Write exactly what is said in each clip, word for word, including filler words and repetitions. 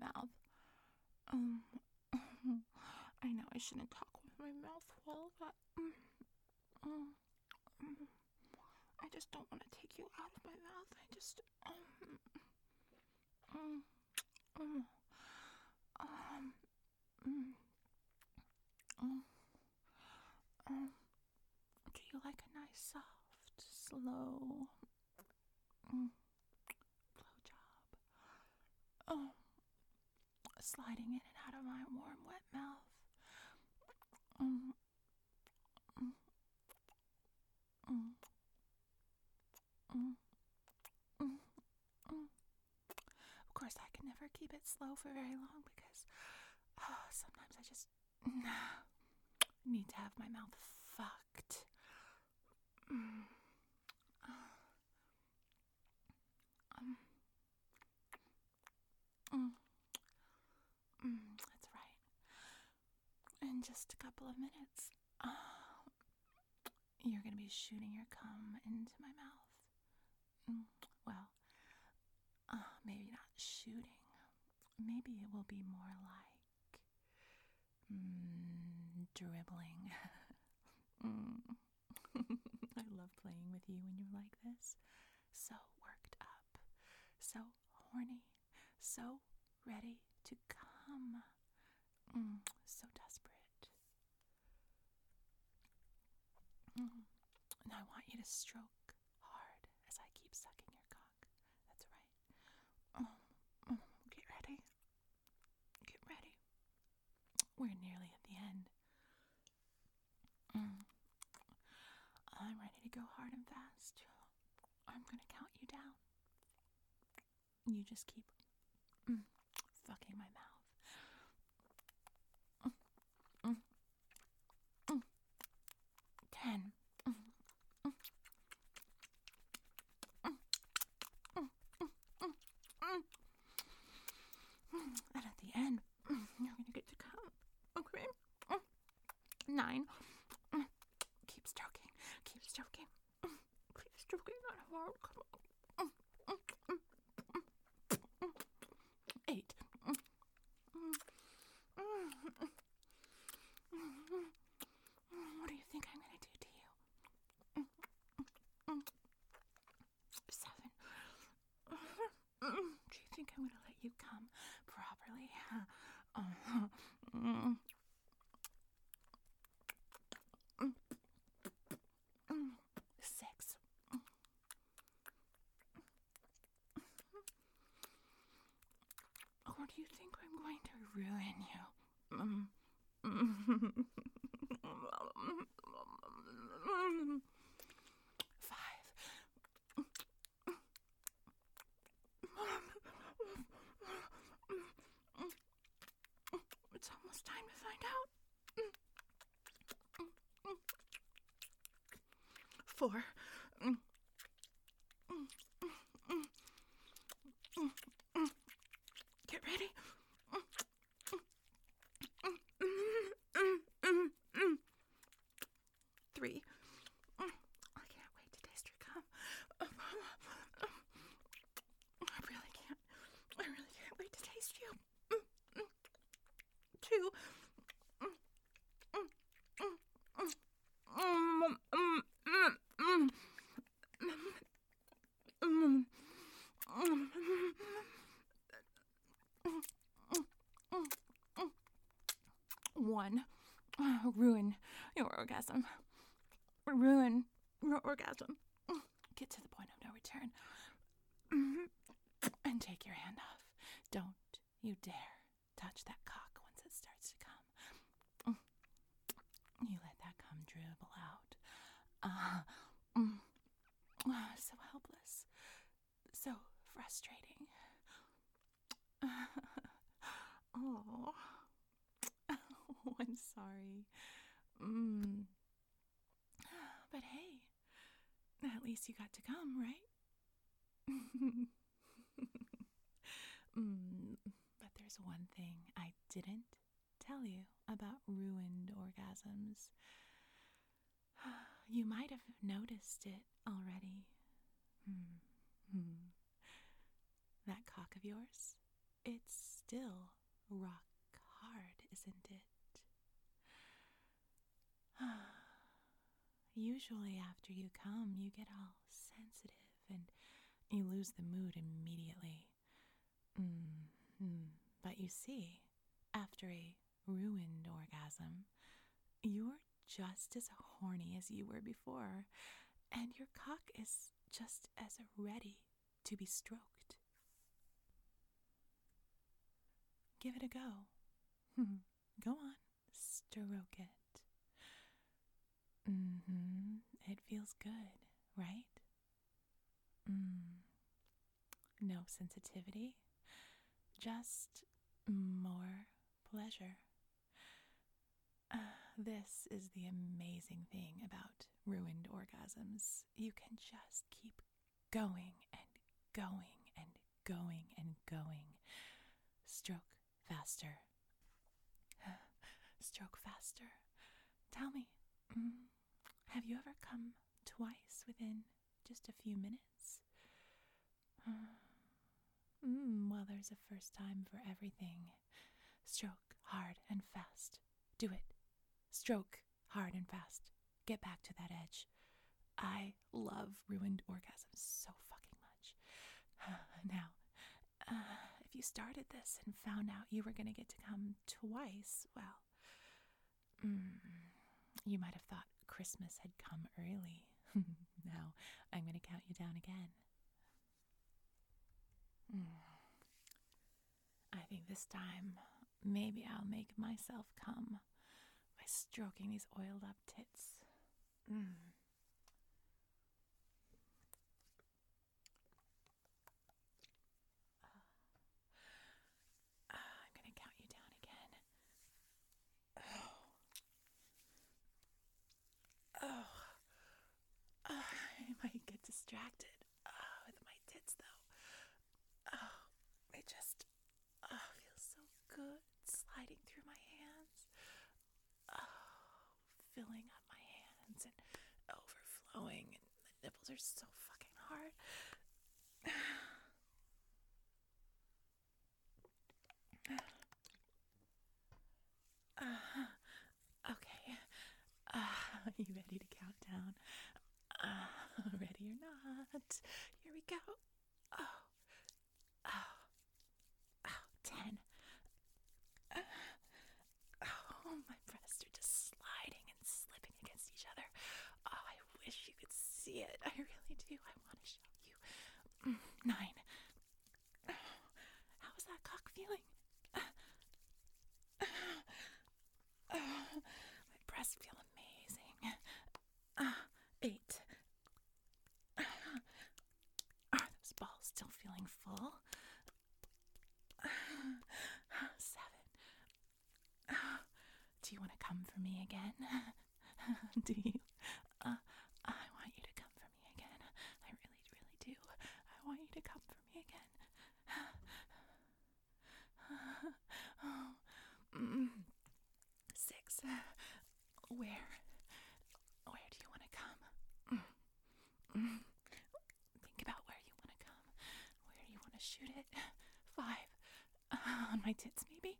mouth. Um, I know I shouldn't talk with my mouth full, but um, um, um, I just don't want to take you out of my mouth. I just um, um, um, um, um, um, um. Do you like a nice, soft, slow um, blowjob? Oh, sliding in and out of my warm, wet mouth. Um, um, um, um, um, um. Of course, I can never keep it slow for very long because oh, sometimes I just need to have my mouth fucked. Mm. Um, mm, mm, that's right. In just a couple of minutes, uh, you're going to be shooting your cum into my mouth. Mm, well, uh, maybe not shooting. Maybe it will be more like mm, dribbling. mm. I love playing with you when you're like this. So worked up, so horny, so ready to come. Mm, so desperate. Mm. And I want you to stroke hard as I keep sucking your cock. That's right. Oh, oh, get ready. Get ready. We're nearly at the end. Mm. I'm ready to go hard and fast. I'm gonna count you down. You just keep mm, fucking my mouth. Mm, mm, mm. Ten. Mm, mm, mm, mm, mm, mm, mm. And at the end, mm, you're gonna get to come. Okay? Mm. Nine. Mm. Keep stroking. Keep stroking. Mm. Keep stroking that hard. Come on. Mm, mm, mm, mm, mm. Eight. Mm, mm, mm, mm, mm. What do you think I'm gonna do to you? Mm, mm, mm. Seven. Mm, do you think I'm gonna let you come properly? Uh, mm, mm, mm. Six. Or do you think I'm going to ruin you? Mm. Five. It's almost time to find out. Four. Get ready. Three. I can't wait to taste your cum. I really can't. I really can't wait to taste you. Two. One. Ruin your orgasm. Ruin your orgasm. Get to the point of no return. And take your hand off. Don't you dare touch that cock once it starts to come. You let that cum dribble out. Uh, mm, uh, so helpless. So frustrating. Oh. Oh, I'm sorry. Mm. But hey, at least you got to come, right? mm. But there's one thing I didn't tell you about ruined orgasms. You might have noticed it already. Hmm. Hmm. That cock of yours, it's still rock hard, isn't it? Usually after you come, you get all sensitive and you lose the mood immediately. Mm-hmm. But you see, after a ruined orgasm, you're just as horny as you were before, and your cock is just as ready to be stroked. Give it a go. Go on, stroke it. Mm-hmm. It feels good, right? Mm. No sensitivity, just more pleasure. Uh, this is the amazing thing about ruined orgasms. You can just keep going and going and going and going. Stroke faster. Stroke faster. Tell me, mm, have you ever come twice within just a few minutes? Mm, well, there's a first time for everything. Stroke hard and fast. Do it. Stroke hard and fast. Get back to that edge. I love ruined orgasms so fucking much. Now, uh, if you started this and found out you were going to get to come twice, well, mm, you might have thought Christmas had come early. Now, I'm going to count you down again. Mm. I think this time, maybe I'll make myself come by stroking these oiled up tits. Mm. Uh, I'm going to count you down again. Oh. Oh. Uh, I might get distracted uh, with my tits, though. Oh, they just oh, feel so good sliding through my hands. Oh, filling up my hands and overflowing, and the nipples are so fucking hard. Uh, okay. Uh, are you ready to count down? Uh, ready or not? Here we go. Oh, oh, oh, ten. Uh, oh, my breasts are just sliding and slipping against each other. Oh, I wish you could see it. I really do. I want to show you. Mm, nine. Oh, how is that cock feeling? Oh, my breasts feel amazing. Uh, eight. Are those balls still feeling full? Seven. Do you want to come for me again? Do you? Uh, I want you to come for me again. I really, really do. I want you to come for me again. Oh. Mm. Six. Where? Where do you want to come? Mm. Mm. Think about where you want to come. Where do you want to shoot it? Five. Uh, on my tits, maybe?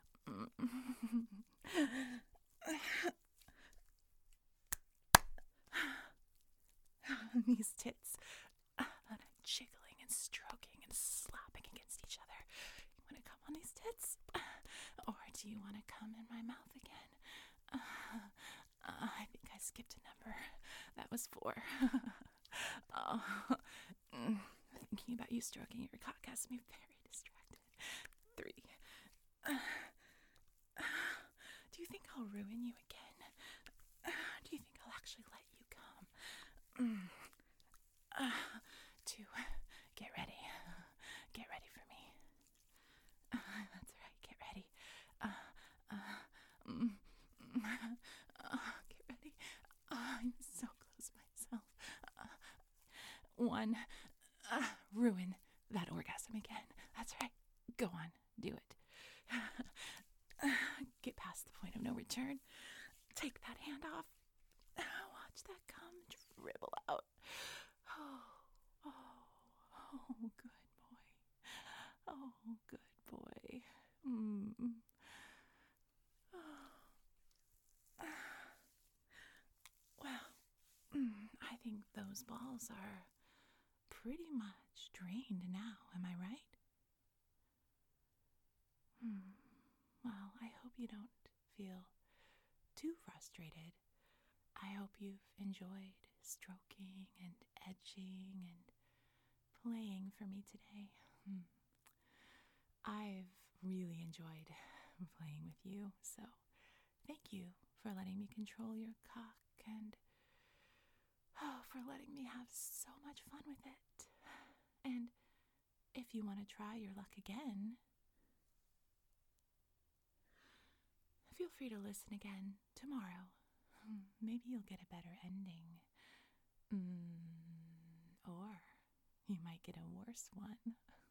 These tits. Uh, and I'm jiggling and stroking and slapping against each other. You want to come on these tits? Or do you want to come in my mouth again? Uh, uh, I think I skipped a number. That was four. Oh, mm, thinking about you stroking your cock has me very distracted. Three. Uh, uh, do you think I'll ruin you again? Uh, do you think I'll actually let you come? Mm. Uh, two. Get ready. Get ready for me. Uh, that's right. Get ready. Uh, uh, mm, uh, get ready. Uh, I'm so close myself. Uh, one. Uh, ruin that orgasm again. That's right. Go on. Do it. Uh, get past the point of no return. Take that hand off. Uh, watch that cum dribble out. Oh, oh, oh, good boy. Oh, good boy. cells are pretty much drained now, am I right? Hmm. Well, I hope you don't feel too frustrated. I hope you've enjoyed stroking and edging and playing for me today. Hmm. I've really enjoyed playing with you, so thank you for letting me control your cock and oh, for letting me have so much fun with it. And if you want to try your luck again, feel free to listen again tomorrow. Hmm, Maybe you'll get a better ending. Mm, or you might get a worse one.